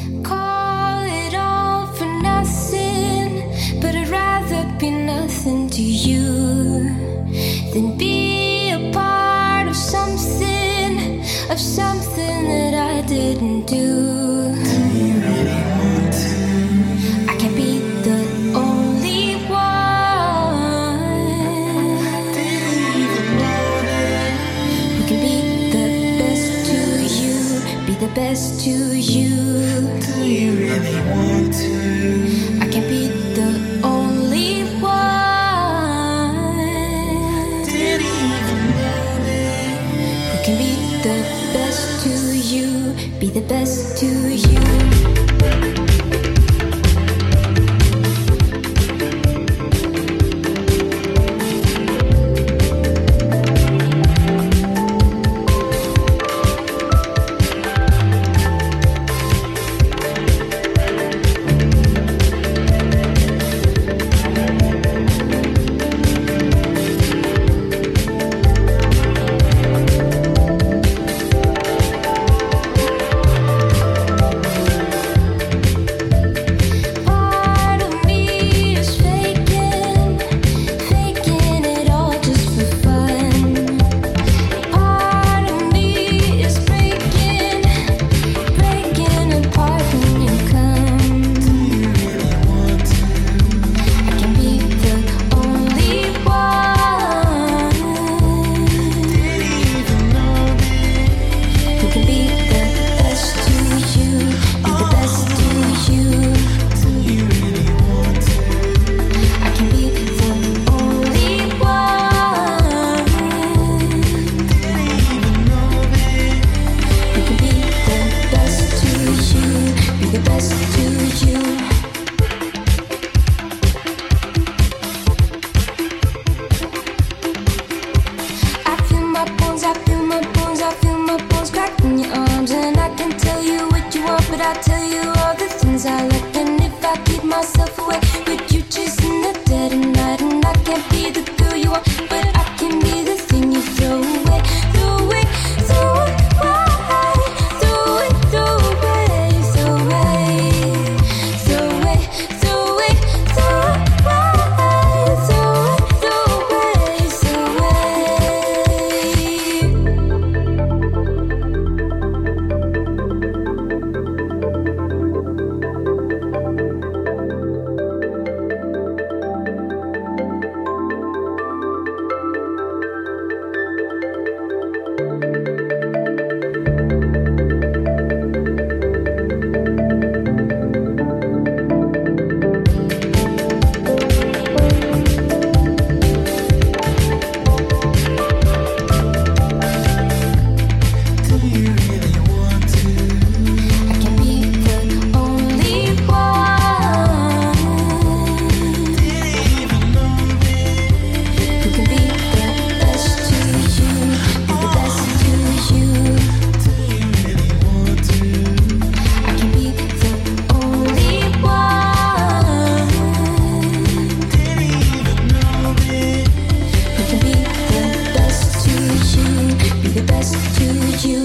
Call it all for nothing, but I'd rather be nothing to you than be a part of something that I didn't do. Do you really want to? I can't be the only one. Didn't even know that. Who can be the best to you, be the best to you. Do you really want to? I can't be the only one. Didn't even know that. Who can be the best to you, be the best to you. Part of me is faking it all just for fun. Part of me is breaking apart when you come. Do you really want to? I can be the only one. Didn't even know that. Who can be the best to you, be the best to you. Do you really want to? I can be the only one. Didn't even know that. Who can be the best to you, be the best to you. I feel my bones, I feel my bones, I feel my bones crack in your arms. And I can tell you what you want, but I tell you all the things I like. And if I keep myself away, with you chasing the dead of night. And I can't be the girl you want, but I can be the thing you throw away, throw away, throw away, throw away, throw away, throw away, throw away, throw away, throw away, throw Do you really want to? I can be the only one. Didn't even know that. Who can be the best to you, be the best to you. Do you really want to? I can be the only one. Didn't even know that. Who can be the best to you, be the best to you.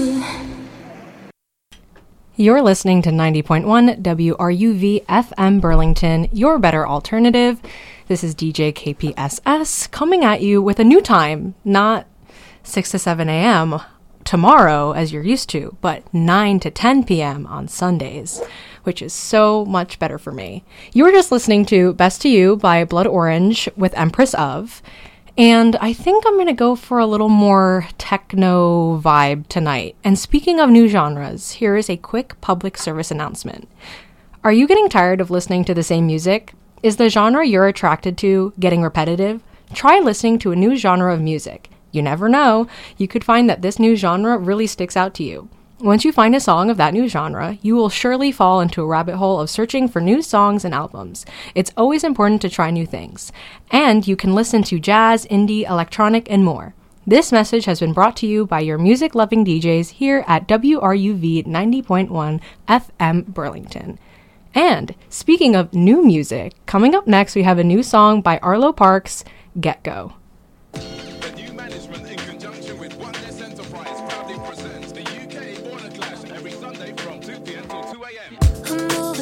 You're listening to 90.1 WRUV FM Burlington, your better alternative. This is DJ KPSS coming at you with a new time, not 6 to 7 a.m. tomorrow as you're used to, but 9 to 10 p.m. on Sundays, which is so much better for me. You were just listening to Best to You by Blood Orange with Empress of. And I think I'm going to go for a little more techno vibe tonight. And speaking of new genres, here is a quick public service announcement. Are you getting tired of listening to the same music? Is the genre you're attracted to getting repetitive? Try listening to a new genre of music. You never know, you could find that this new genre really sticks out to you. Once you find a song of that new genre, you will surely fall into a rabbit hole of searching for new songs and albums. It's always important to try new things. And you can listen to jazz, indie, electronic, and more. This message has been brought to you by your music-loving DJs here at WRUV 90.1 FM Burlington. And speaking of new music, coming up next we have a new song by Arlo Parks, Get Go. The new management, in conjunction with Oneness Enterprise, proudly presents the UK Border Clash every Sunday from 2 p.m. till 2 a.m.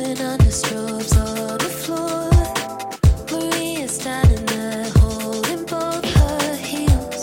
Dancing under strobes on the floor. Maria's standing there holding both her heels.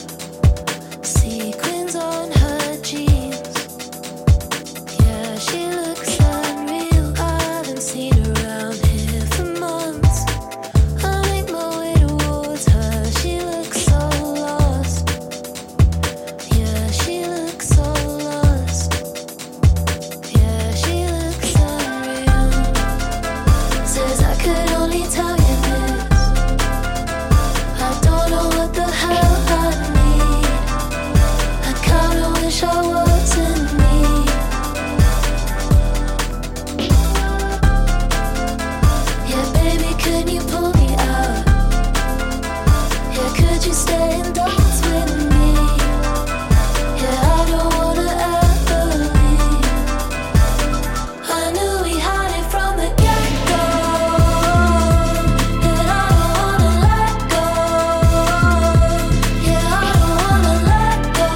Sequins on her jeans. Yeah, she looks unreal. I haven't seen her around here for months. I make my way towards her. She looks so lost. Yeah, she looks so lost. Yeah, she looks unreal. Says I could only tell you this. I don't know what the hell I need. I kinda wish I wasn't me. Yeah, baby, can you pull me out? Yeah, could you stay and dance with me? Yeah, I don't wanna ever leave. I knew we had it from the get-go. And I don't wanna let go. Yeah, I don't wanna let go.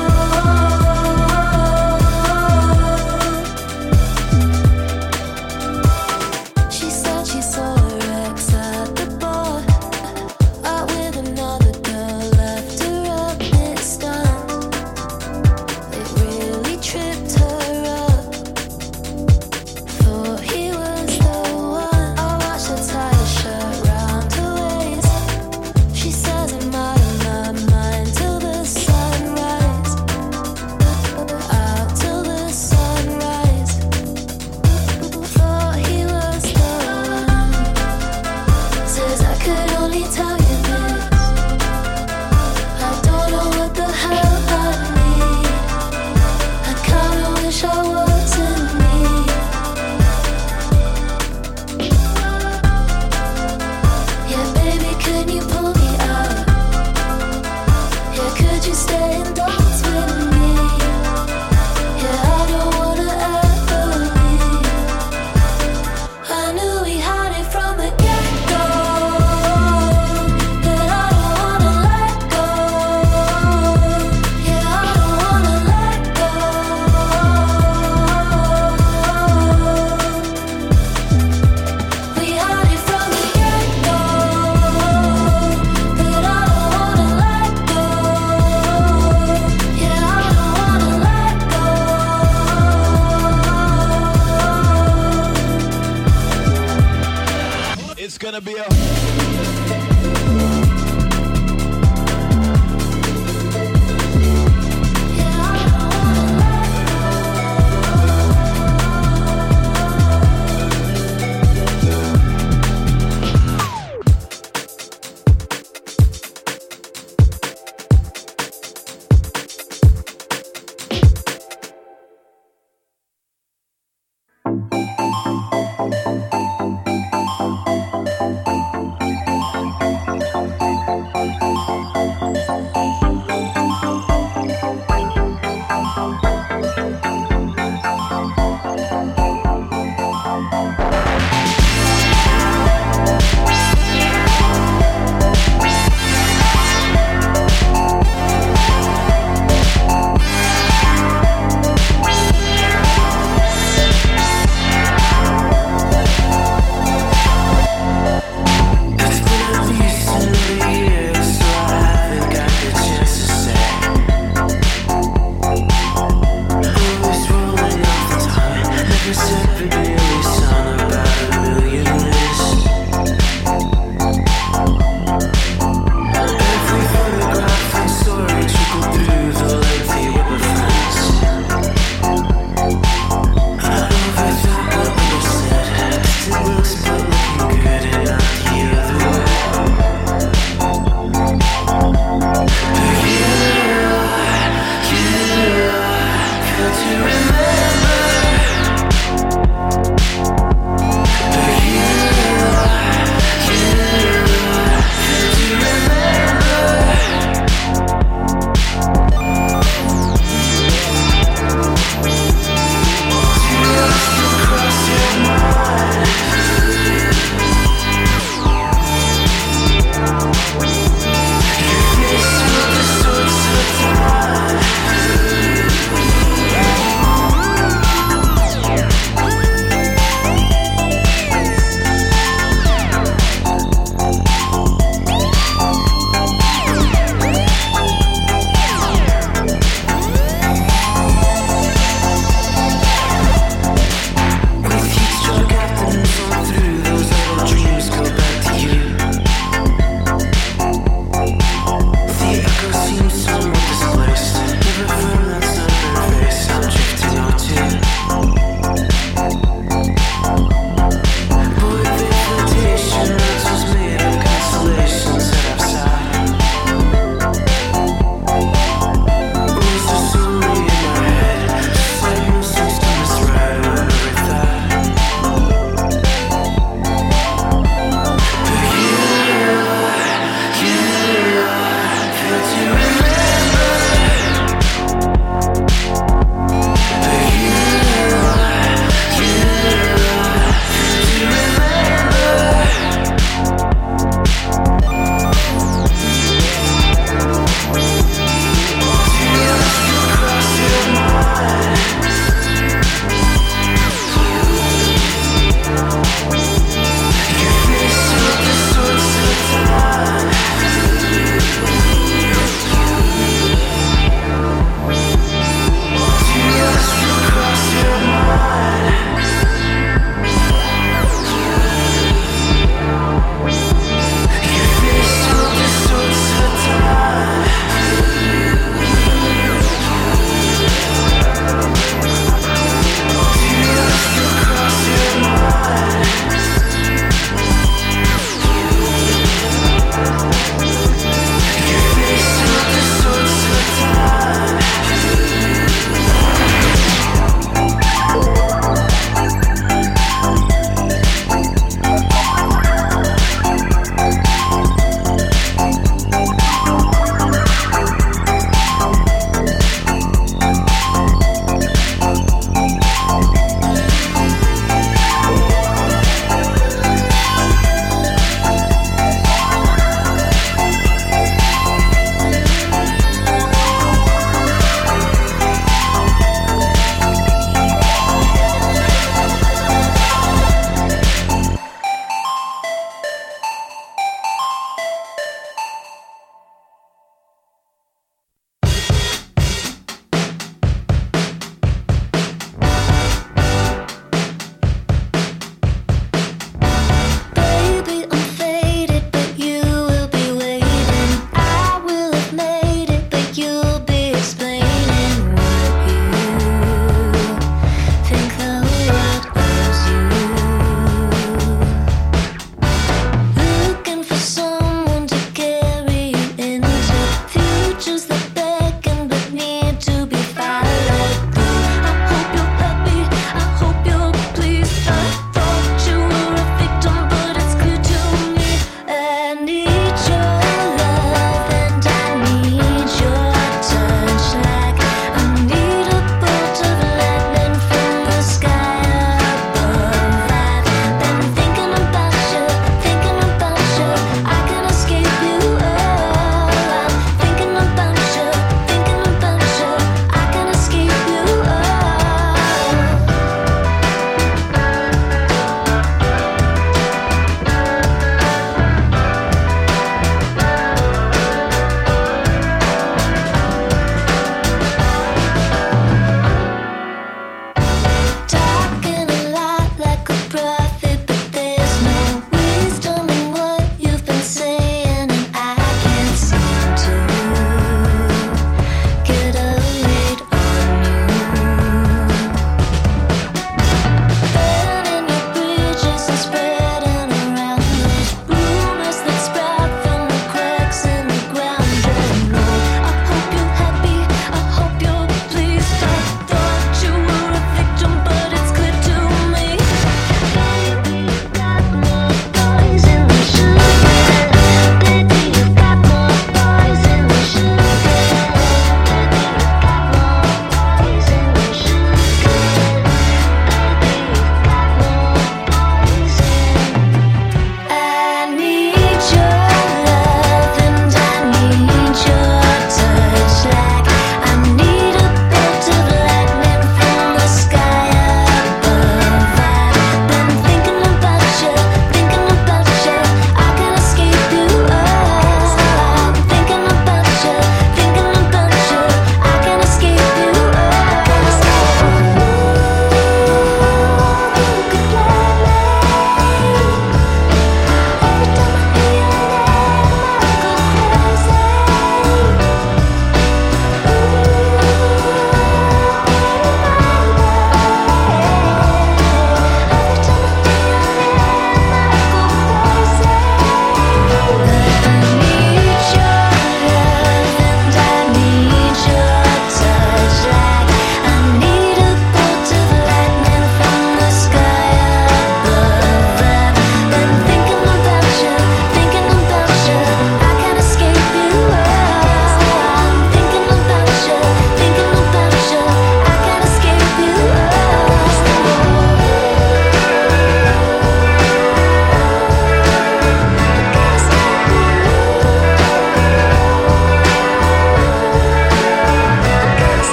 She said she saw her ex at the bar, out with another girl, left her a bit stunned. It really tripped her up. Thought he was the one. I watched her tie her shirt round her waist. She says I'm out of my mind till the sunrise. Out till the sunrise. Thought he was the one. Says I could only tell you this. I don't know what the hell I need. I kinda wish I wasn't me. Yeah, baby, can you pull me out? Yeah, could you stay and dance with me? Yeah, I don't wanna ever leave. I knew we had it from the get-go. And I don't wanna let go. Yeah, I don't wanna let go. We had it from the get-go. And I don't wanna let go. Yeah, I don't wanna let go. It's gonna be a Yeah, I don't wanna let Could you remember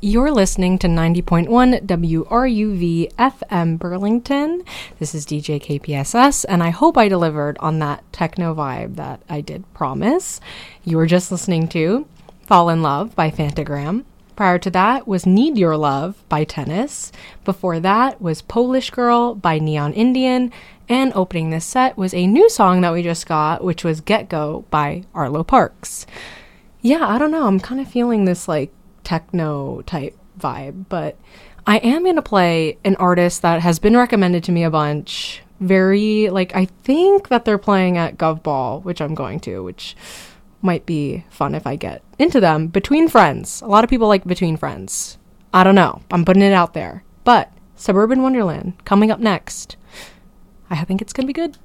You're listening to 90.1 WRUV FM Burlington. This is DJ KPSS, and I hope I delivered on that techno vibe that I did promise. You were just listening to Fall in Love by Fantagram. Prior to that was Need Your Love by Tennis. Before that was Polish Girl by Neon Indian. And opening this set was a new song that we just got, which was Get Go by Arlo Parks. Yeah, I don't know. I'm kind of feeling this like techno type vibe, but I am going to play an artist that has been recommended to me a bunch. Very, like, I think that they're playing at Gov Ball, which I'm going to, which might be fun if I get into them. Between Friends. A lot of people like Between Friends. I don't know. I'm putting it out there. But Suburban Wonderland coming up next. I think it's going to be good.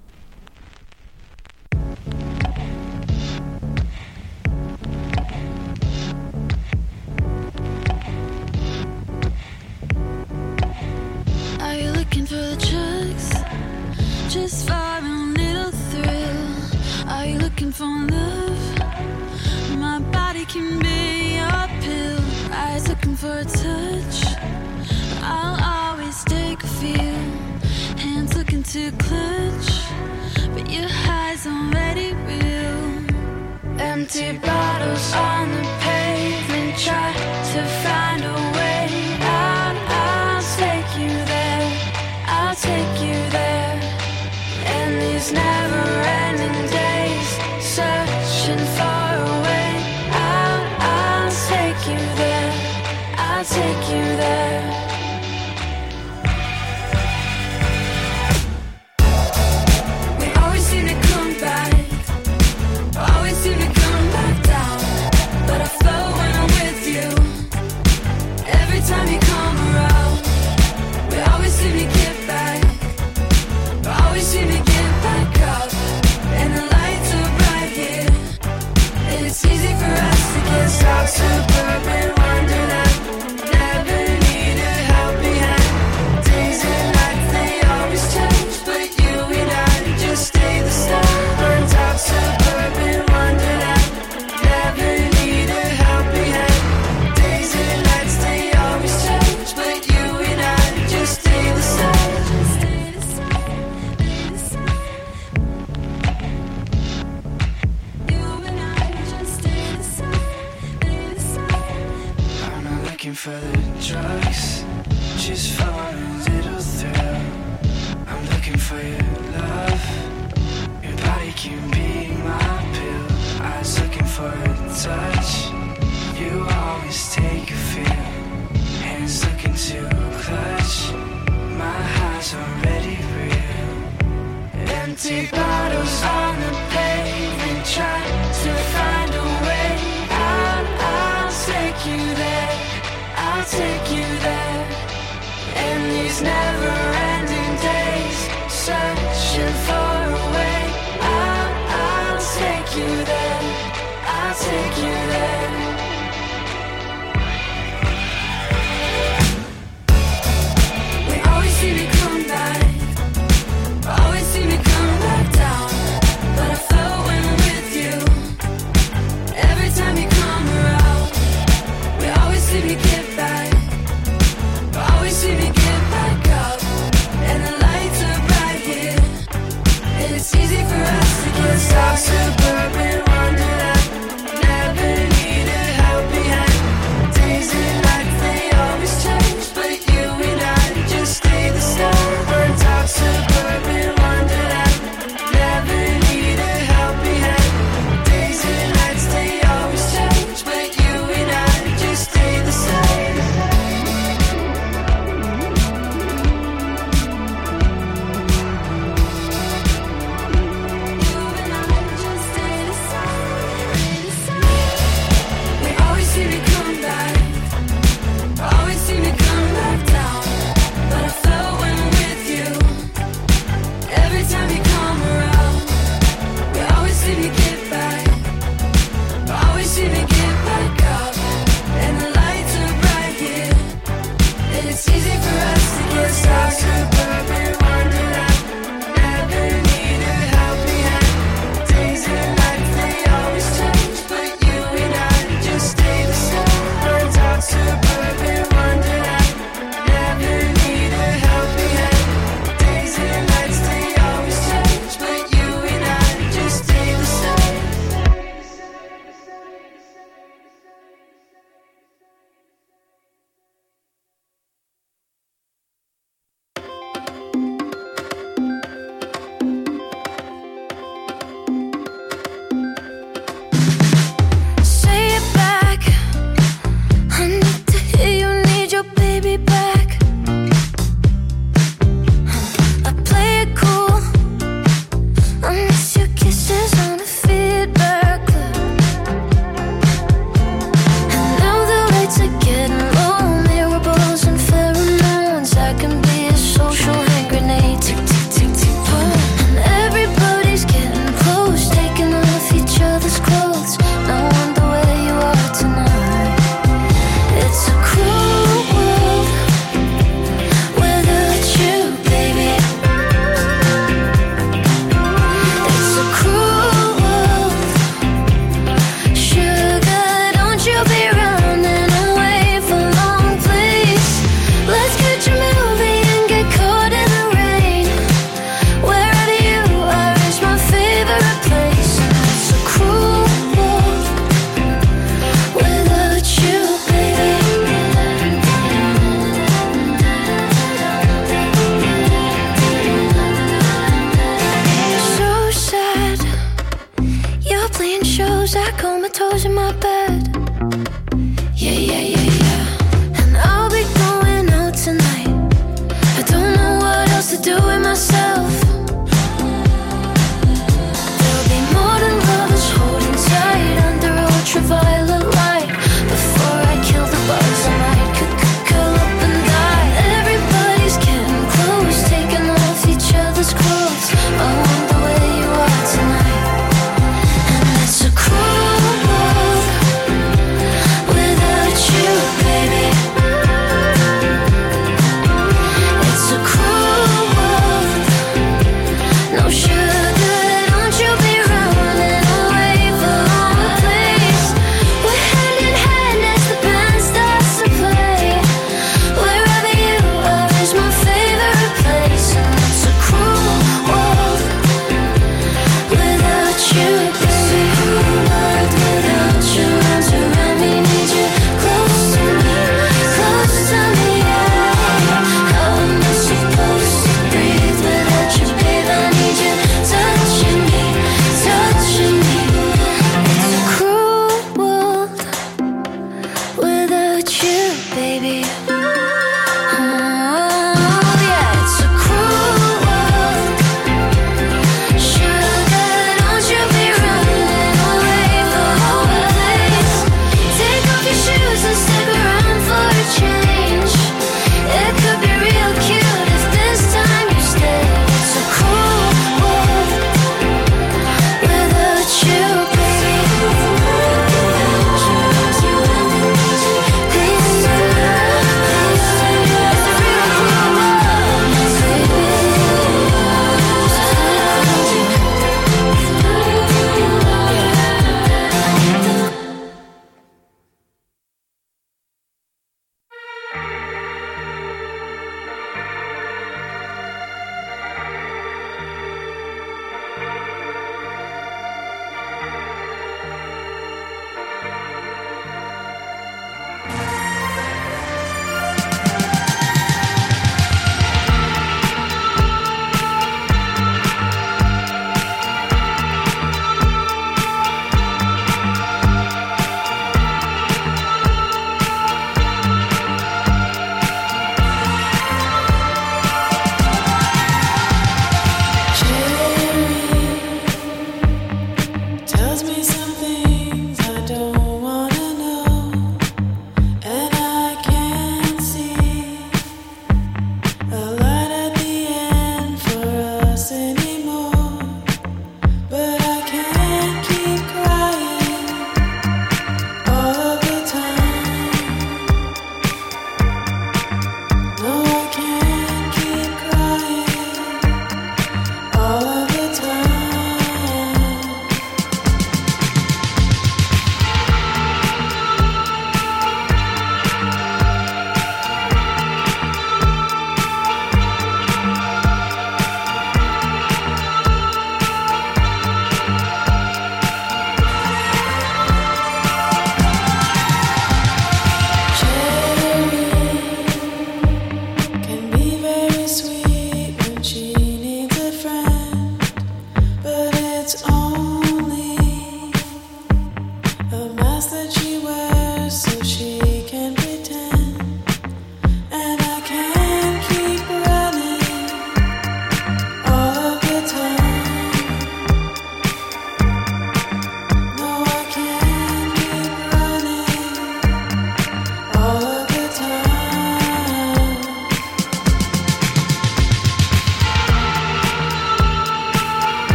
Are you looking for the drugs? Just for a little thrill. Are you looking for love? My body can be your pill. Eyes looking for a touch. I'll always take a feel. Hands looking to clutch, but your high's already real. Empty bottles on the pavement, try to find a way out. I'll take you there, I'll take you there. And these never-ending days, searching for a way out. I'll take you there, I'll take you there. Time you come around, we always seem to get back. We always seem to get back up, and the lights are bright here. And it's easy for us to get stuck. Suburban wonderland, never needed helping hand. Days and nights they always change, but you and I just stay the same. On top, suburban wonderland, never needed helping hand. Days and nights they always change, but you and I just stay the same. Stay the same, stay the same. You and I just stay the same, stay the same. I'm not looking for the drugs, just for a little thrill. I'm looking for your love. Your body can be my pill. I was looking for a touch. You always take a feel. Hands looking to clutch. My high's already real. Empty bottles on the pavement, try to find a way out. I'll take you there, I'll take you there. And these never-ending days, searching for a way out. I'll take you there, I'll take you there. Seem to come back, always seem to come back down. But I float when I'm with you. Every time you come around, we always seem to get back.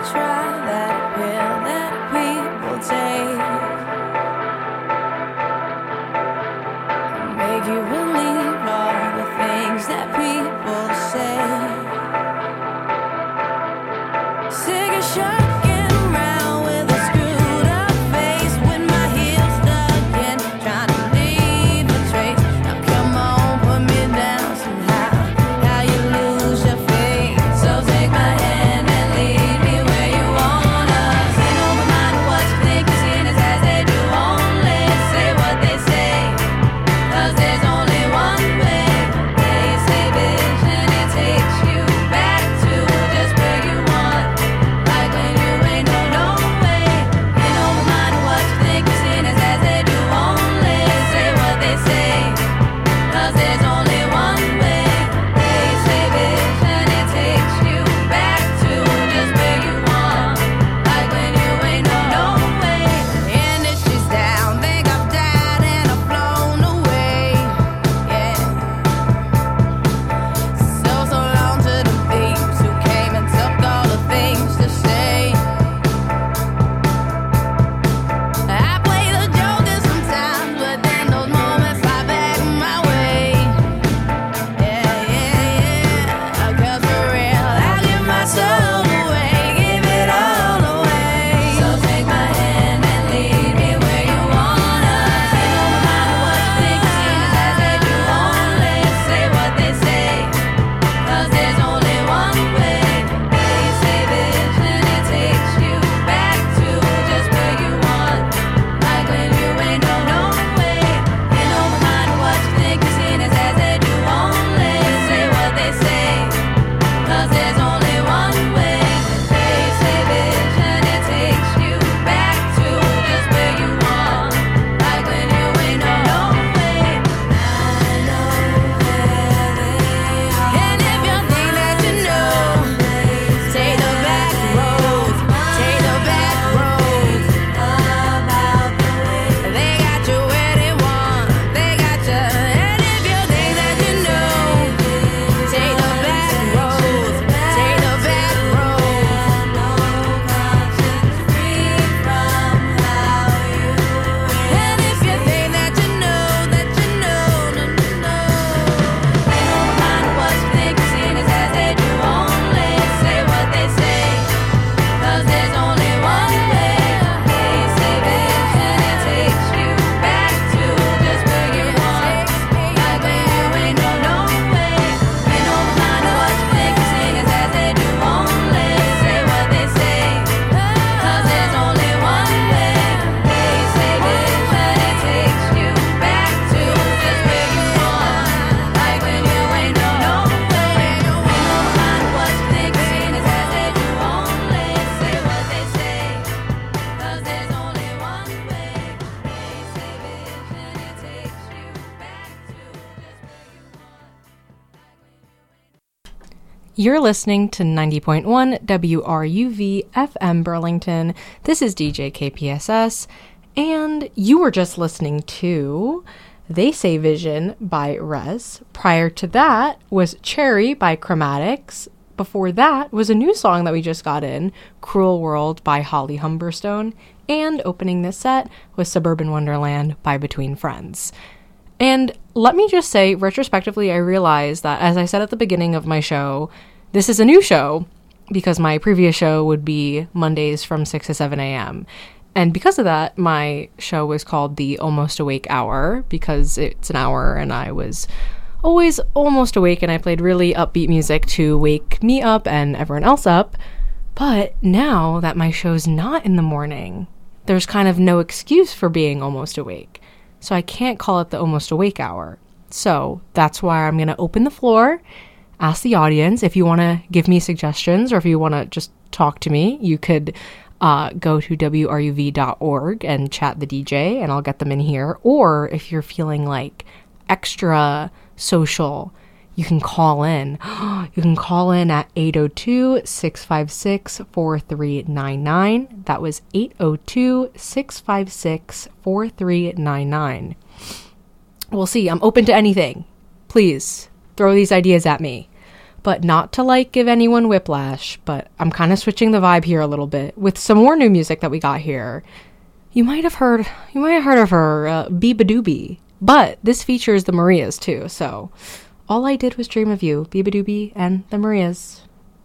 try that pill that people take. Make you believe all the things that people say. Sick of shucking around with a screwed up face, with my heels stuck in, trying to leave a trace. Now come on, put me down somehow. How you lose your faith? So take my hand and lead me where you wanna. Ain't no mind what you think you're seeing is as they do. Only say what they say, 'cause there's only one way. They say vision, it takes you back to just where you want. Like when you ain't no way. Ain't no mind what you think you're seeing is as they do. Only say what they say, 'cause there's only one way. They say vision, it takes you back to just where you want. Like when you ain't no way. Industry's down, think I've died and I've flown away. Yeah. So long to the thieves who came and took all the things to say. I play the joker sometimes, but then those moments fly back my way. Yeah. 'Cause for real, I give my soul away, give it all away. So take my hand and lead me where you wanna. Ain't no matter what you think you're seeing is as they do. Only say what they say, 'cause there's only one way. They say vision, it takes you back to just where you want. Like when you ain't no way. Ain't no matter what you think you're seeing is as they do. Only say what they say, 'cause there's only one way. They say vision, it takes you back to just where you want. Like when you ain't no way. I know where they are. And if you think that you know, take the back roads, take the back roads. About the way they got you where they want, they got you. And if you think that you know, take the back roads, take the back roads. No conscience free from how you win. And if you think that you know, that you know, no. Ain't no mind what you think you're seeing is as they do. Only say what they say, 'cause there's only one way. They say vision, it takes you back to just where you want. Like when you ain't no way. Ain't no mind what you think you're seeing is as they do. Only say what they say, 'cause there's only one way. They say vision, it takes you back to just where you want. Like when you ain't no way. Ain't no mind what you think you're seeing is as they do. Only say what they say, 'cause there's only one way. They say vision, it takes you back to just where you want. You're listening to 90.1 WRUV FM Burlington. This is DJ KPSS, and you were just listening to They Say Vision by Rez. Prior to that was Cherry by Chromatics. Before that was a new song that we just got in, Cruel World by Holly Humberstone. And opening this set was Suburban Wonderland by Between Friends. And let me just say, retrospectively, I realized that, as I said at the beginning of my show, this is a new show because my previous show would be Mondays from 6 to 7 a.m. And because of that, my show was called the Almost Awake Hour because it's an hour and I was always almost awake and I played really upbeat music to wake me up and everyone else up. But now that my show's not in the morning, there's kind of no excuse for being almost awake. So I can't call it the Almost Awake Hour. So that's why I'm going to open the floor, ask the audience if you want to give me suggestions or if you want to just talk to me. You could go to WRUV.org and chat the DJ and I'll get them in here. Or if you're feeling like extra social, you can call in. You can call in at 802-656-4399. That was 802-656-4399. We'll see. I'm open to anything. Please throw these ideas at me. but not to like give anyone whiplash, but I'm kind of switching the vibe here a little bit with some more new music that we got here. You might have heard of her, Biba Doobie, but this features the Marias too, so all I did was dream of you, Biba Doobie and the Marias.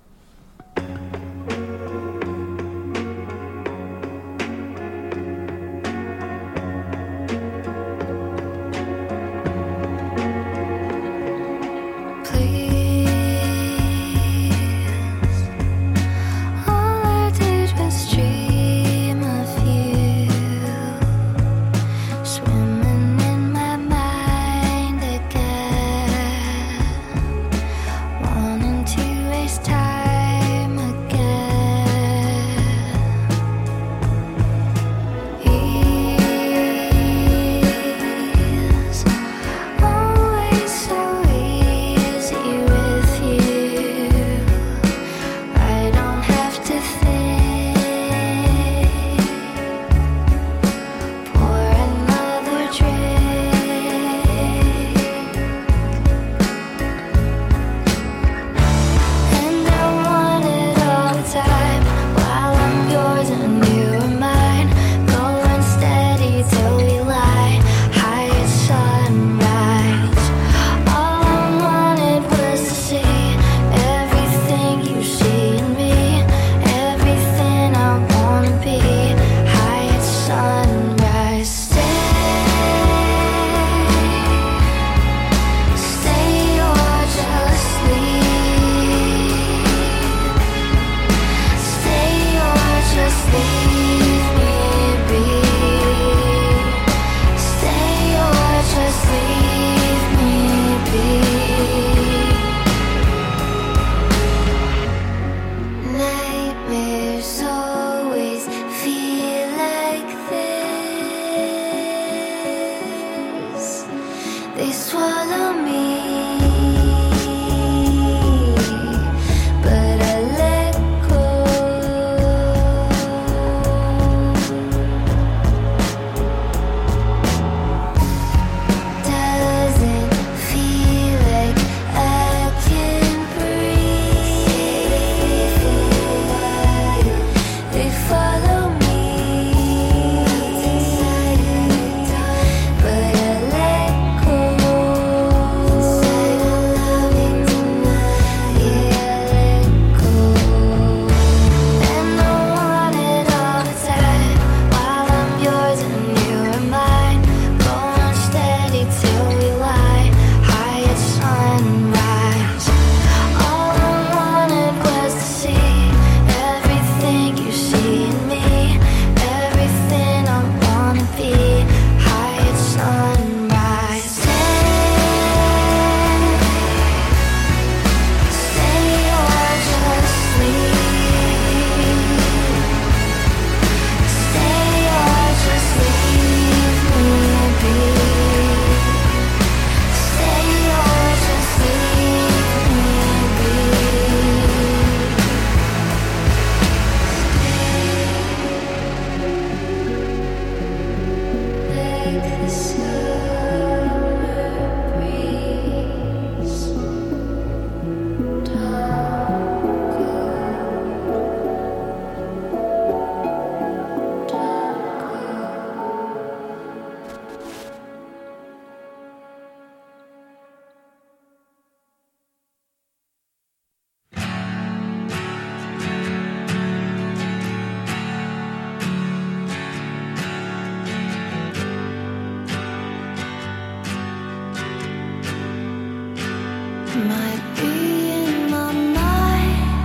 Might be in my mind.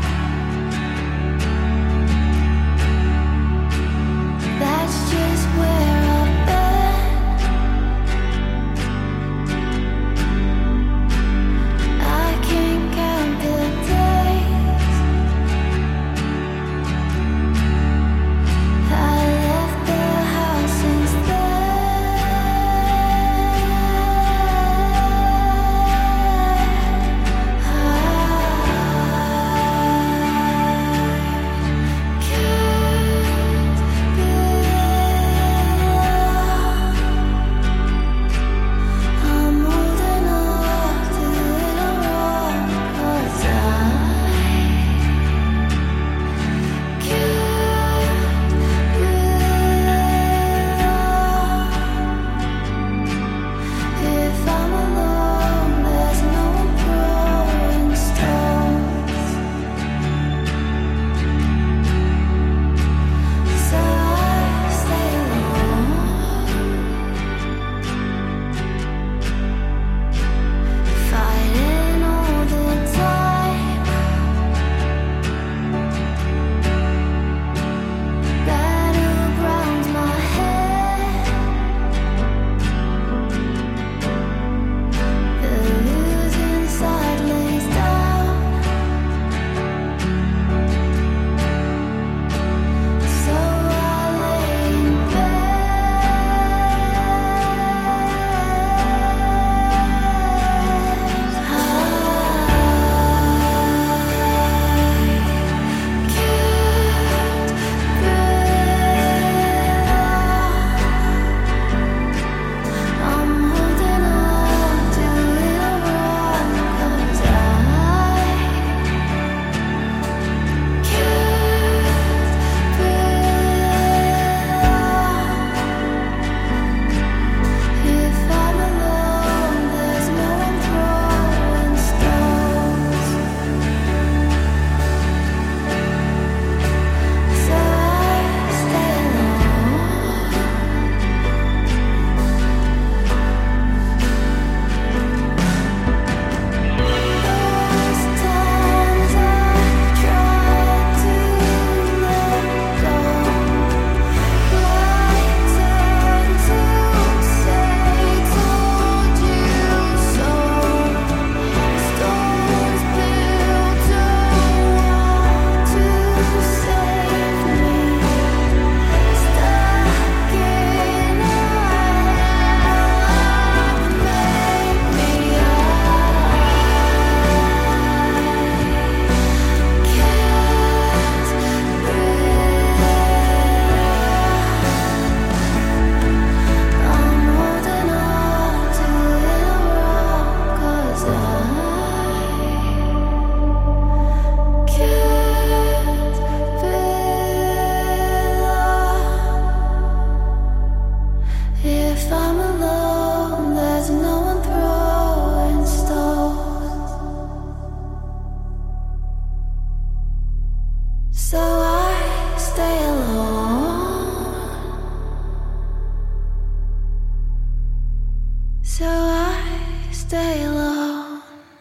That's just where I've been. I can't count the days I left the house since then. So I stay alone.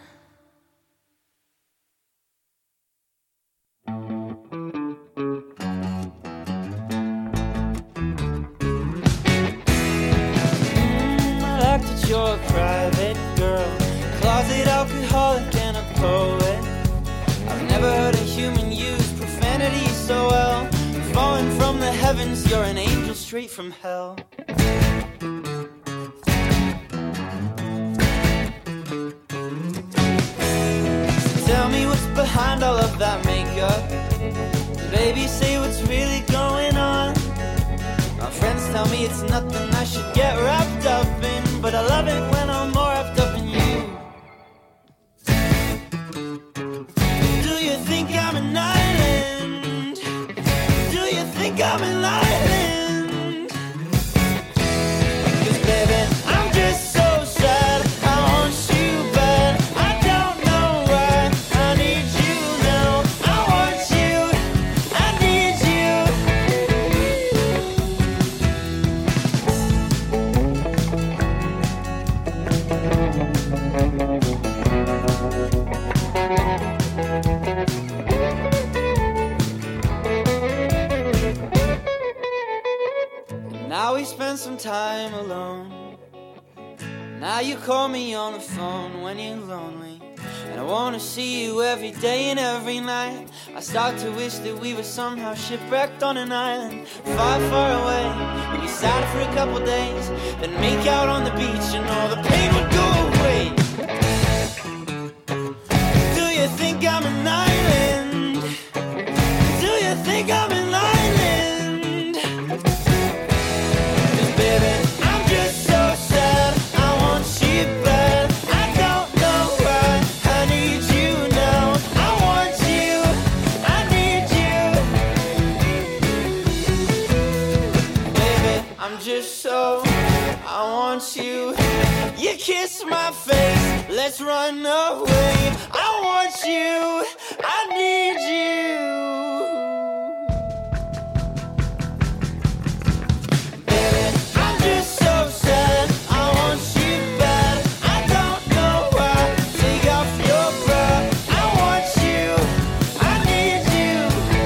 I like that you're a private girl, closet alcoholic and a poet. I've never heard a human use profanity so well. Falling from the heavens, you're an angel straight from hell. Tell me what's behind all of that makeup. Baby, say what's really going on. My friends tell me it's nothing I should get wrapped up in, but I love it when I'm more wrapped up in you. Do you think I'm an island? Do you think I'm an island? 'Cause baby, I'm just so sad. I want you bad. I don't know why. I need you now. I want you. I need you. Now we spend some time alone. Now you call me on the phone when you're lonely, and I wanna see you every day and every night. I start to wish that we were somehow shipwrecked on an island, far, far away. We could sad for a couple days, then make out on the beach and all the pain would go away. Do you think I'm an island? Do you think I'm an island? 'Cause baby, I'm just so sad. I want you bad. I don't know why. I need you now. I want you. I need you. Baby, I'm just so. I want you. You kiss my face. Let's run away. I want you. I need you. Baby, I'm just so sad. I want you bad. I don't know why. Take off your bra. I want you. I need you.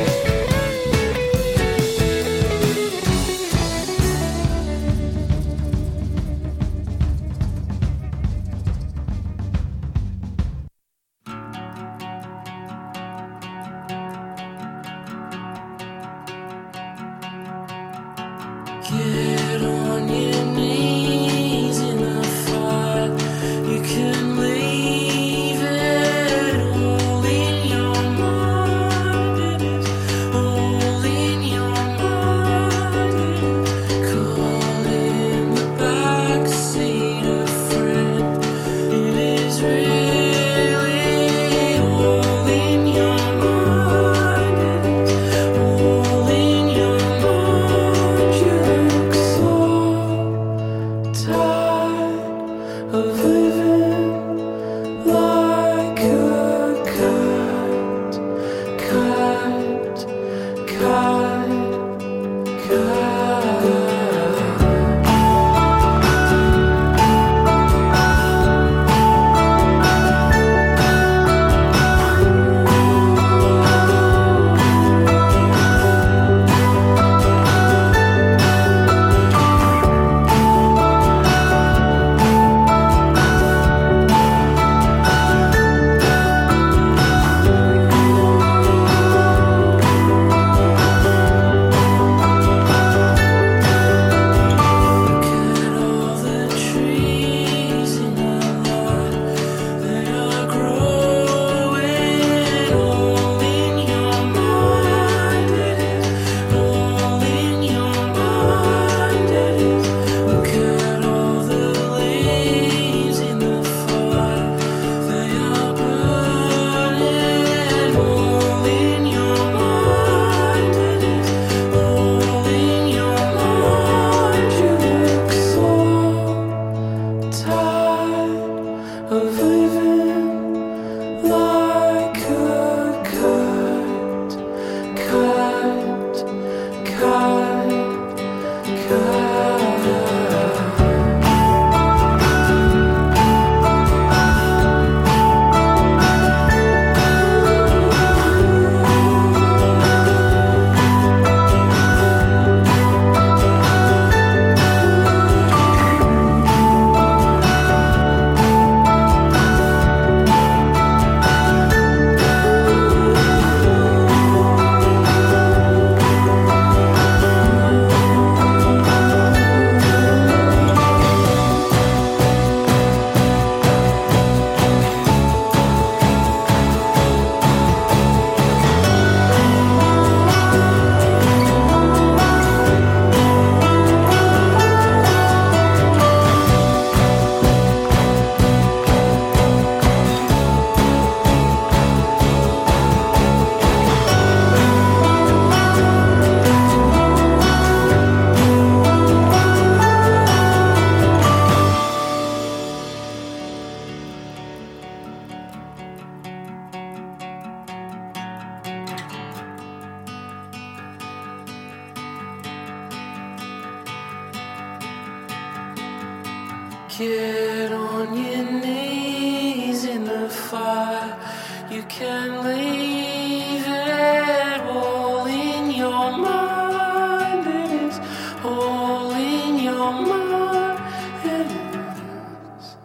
Get on your knees in the fire. You can leave it all in your mind. All in your mind. Call in the backseat a friend. It is really all in your mind. All in your mind. You look so tired of living like a cat, cat, cat, cat. Get on your knees in the fire. You can leave it all in your mind. It is all in your mind. It is.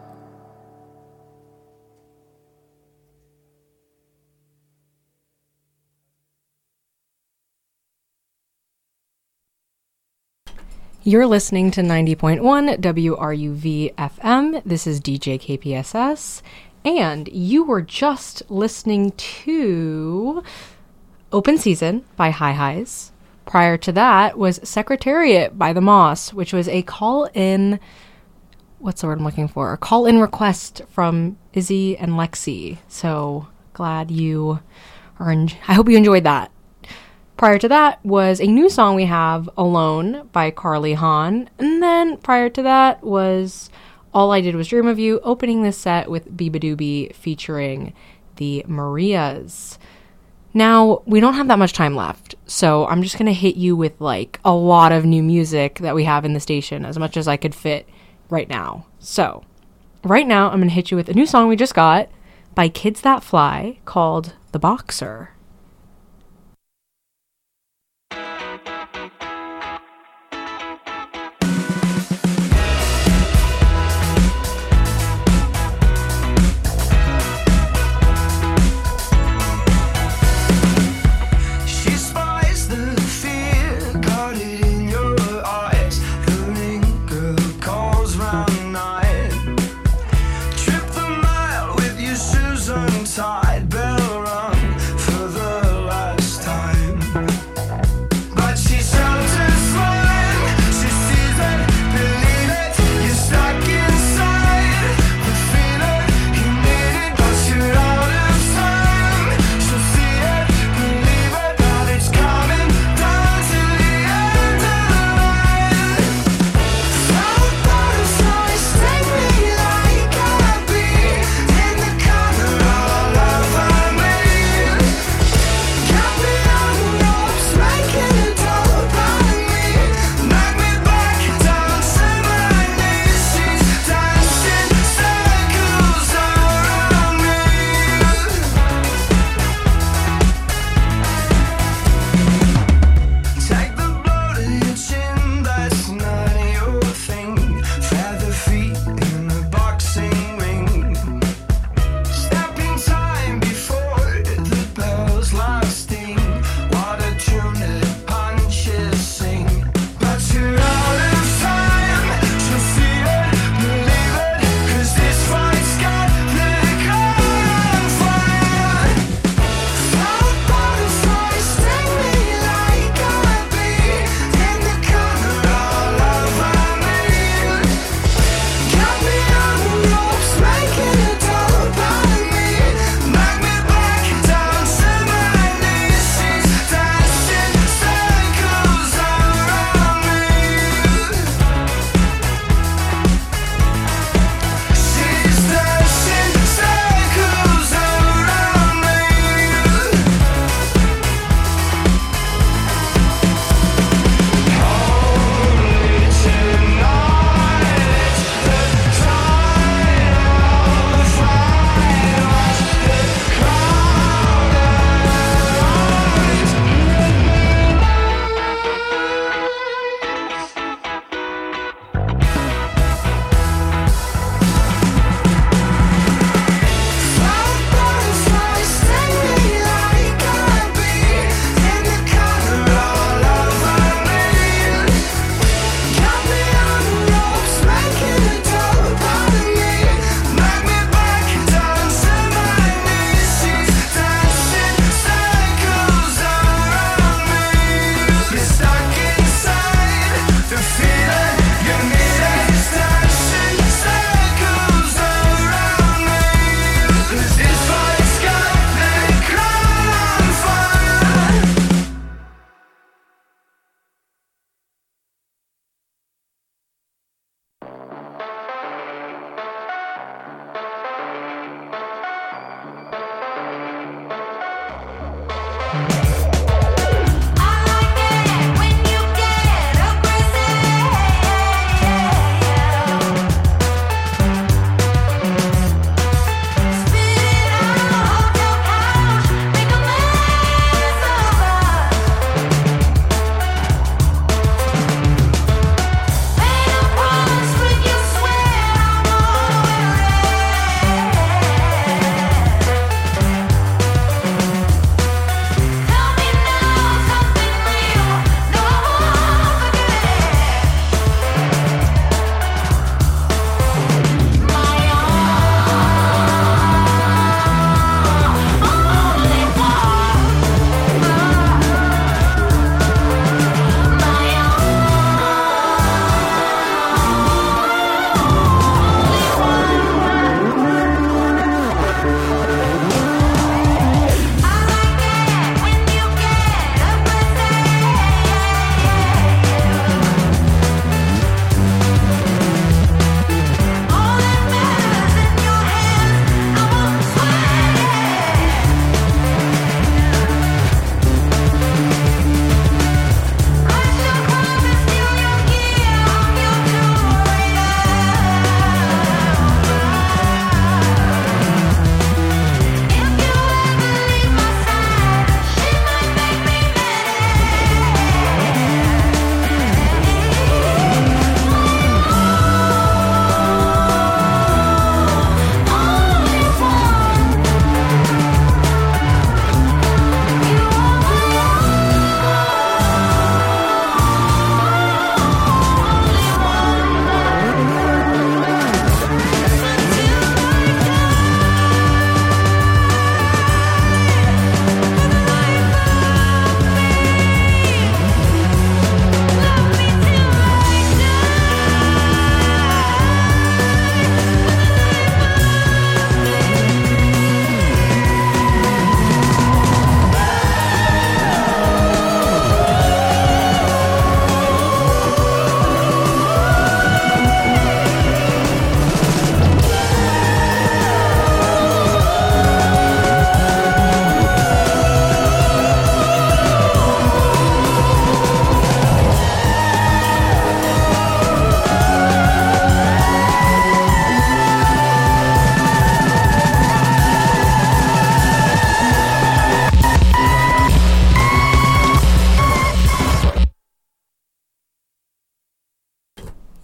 You're listening to 90.1 WRUV FM. This is DJ KPSS. And you were just listening to Open Season by High Highs. Prior to that was Secretariat by The Moss, which was a call-in... What's the word I'm looking for? A call-in request from Izzy and Lexi. So glad you are... I hope you enjoyed that. Prior to that was a new song we have, Alone, by Carly Hahn. And then prior to that was All I Did Was Dream of You, opening this set with Biba Doobie featuring the Marias. Now, we don't have that much time left, so I'm just going to hit you with, like, a lot of new music that we have in the station, as much as I could fit right now. So, right now, I'm going to hit you with a new song we just got by Kids That Fly called The Boxer. Tied, bell rung for the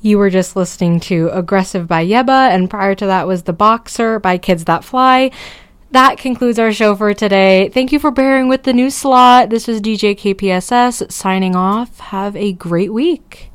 You were just listening to Aggressive by Yeba, and prior to that was The Boxer by Kids That Fly. That concludes our show for today. Thank you for bearing with the new slot. This was DJ KPSS signing off. Have a great week.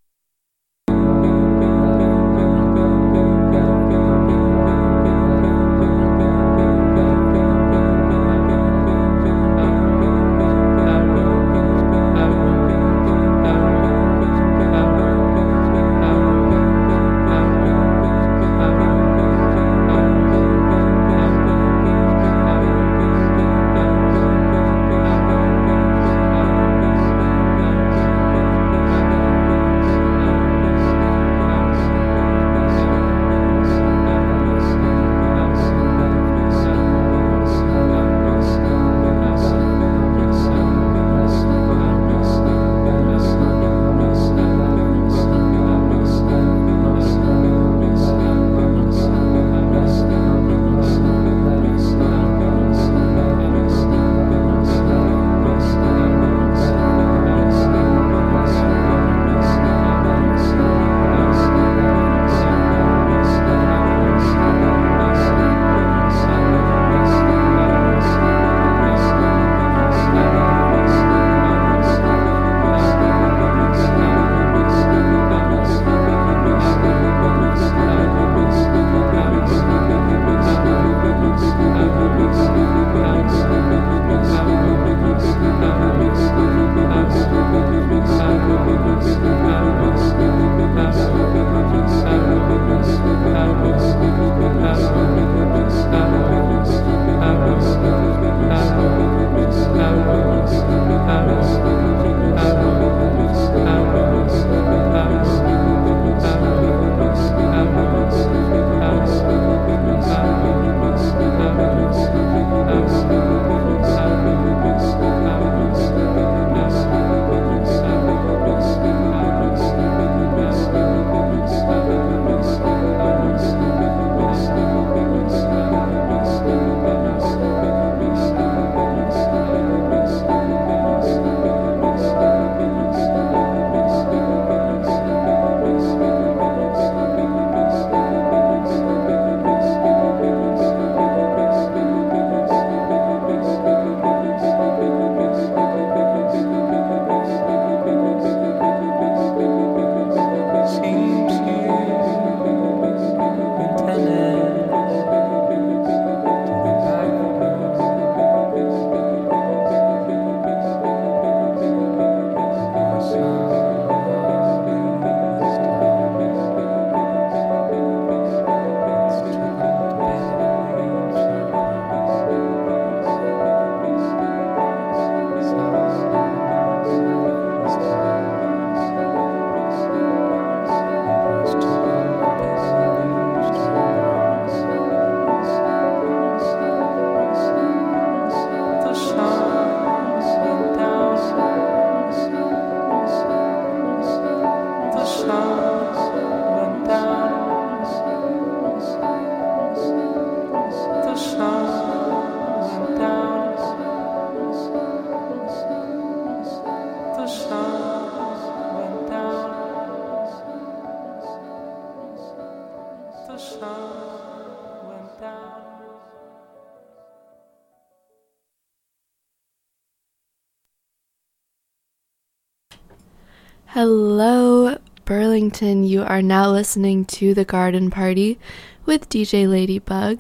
Hello, Burlington. You are now listening to The Garden Party with DJ Ladybug.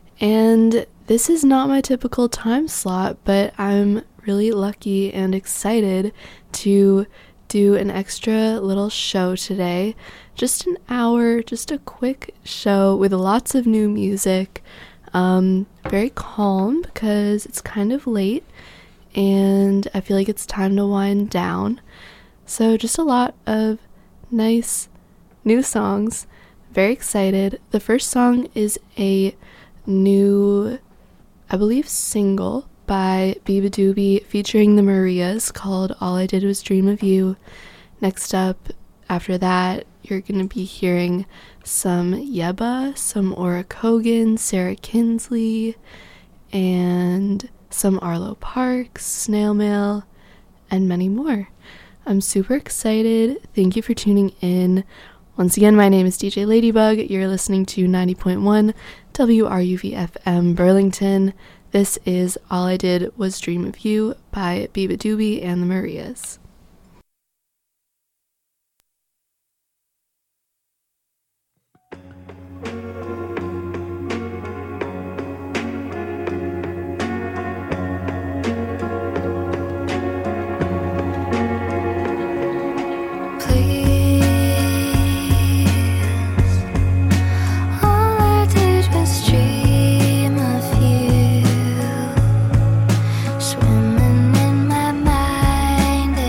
And this is not my typical time slot, but I'm really lucky and excited to do an extra little show today. Just an hour, just a quick show with lots of new music. Very calm because it's kind of late and I feel like it's time to wind down. So just a lot of nice new songs. Very excited. The first song is a new, I believe, single by Biba Doobie featuring the Marias called All I Did Was Dream of You. Next up, after that, you're going to be hearing some Yeba, some Aura Kogan, Sarah Kinsley, and some Arlo Parks, Snail Mail, and many more. I'm super excited. Thank you for tuning in. Once again, my name is DJ Ladybug. You're listening to 90.1 WRUV FM Burlington. This is All I Did Was Dream of You by Biba Doobie and the Marias. Swimming in my mind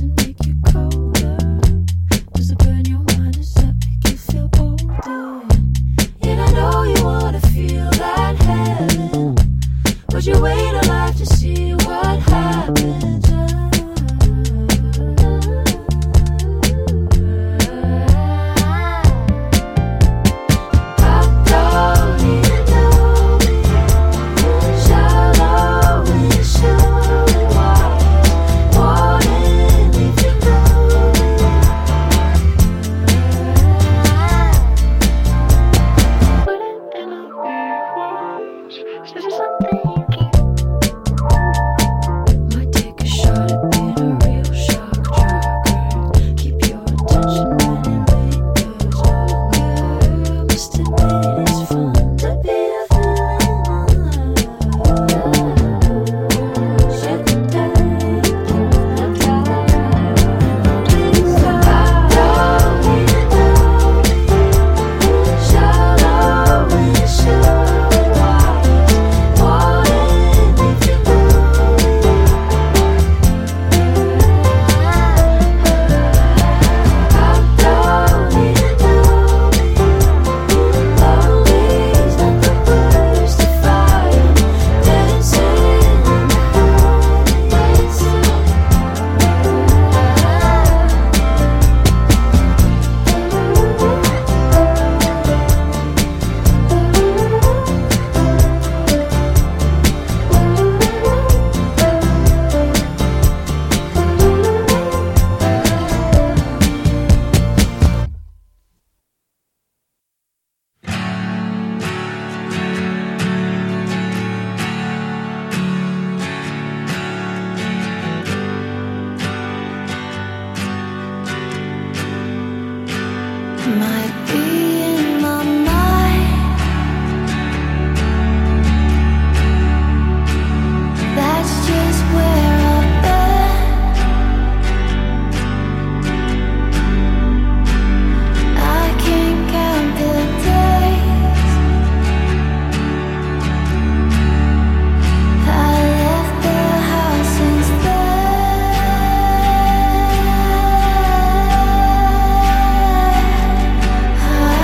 Does it burn your mind? Does that make you feel older? might be in my mind. That's just where I've been. I can't count the days I left the house since then. I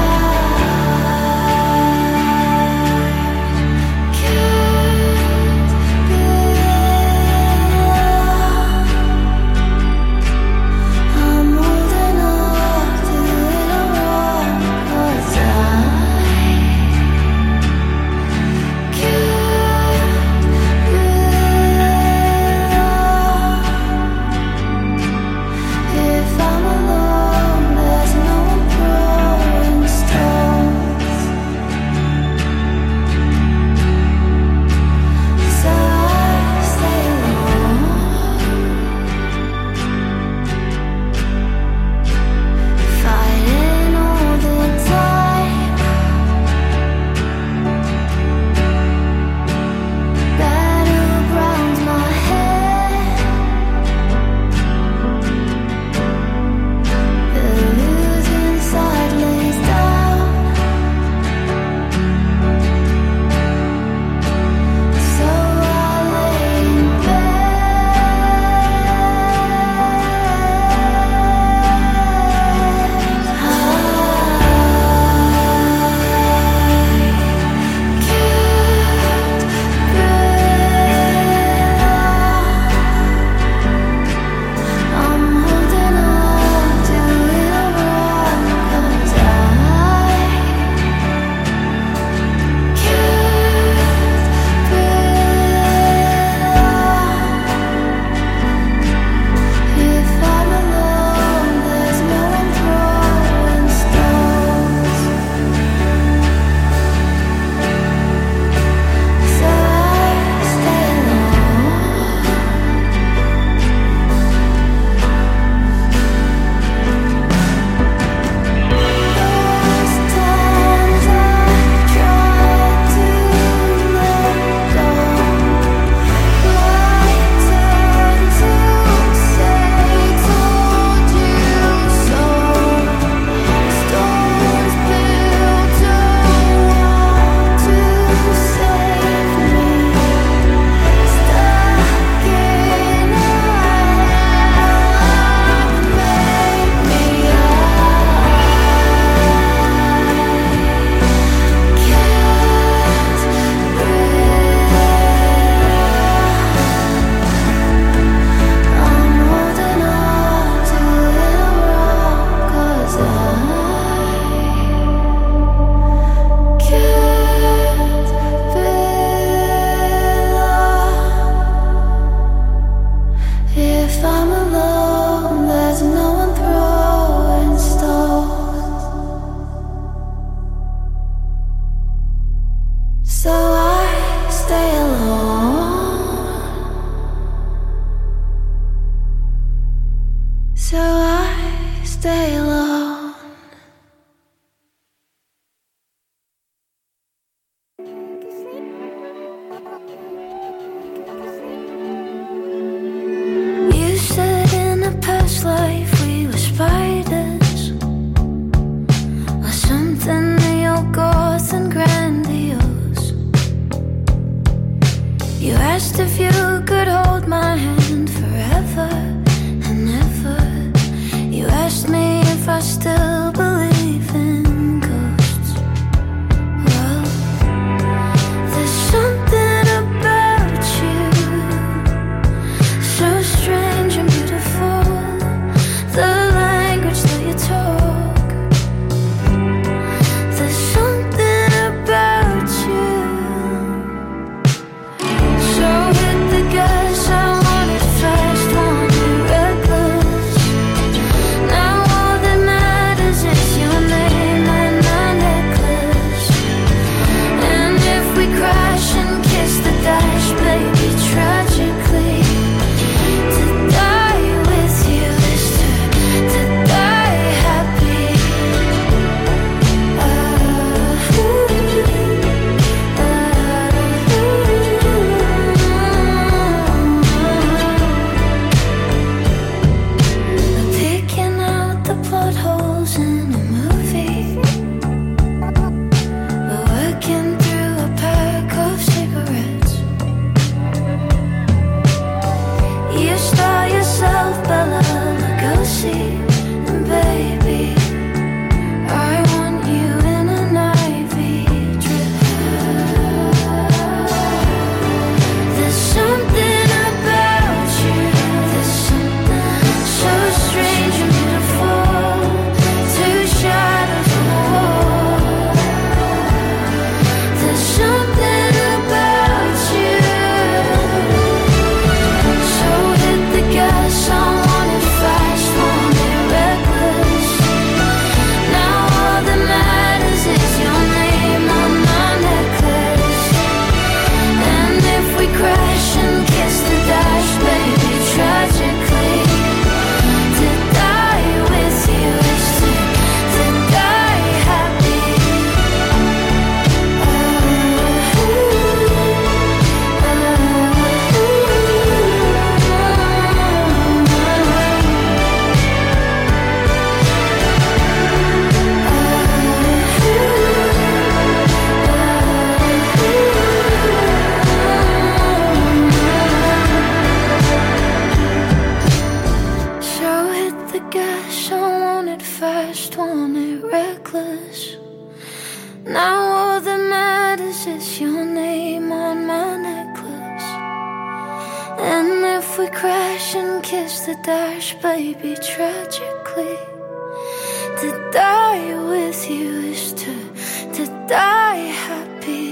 reckless. Now all that matters is your name on my necklace. And if we crash and kiss the dash, baby, tragically, to die with you is to die happy.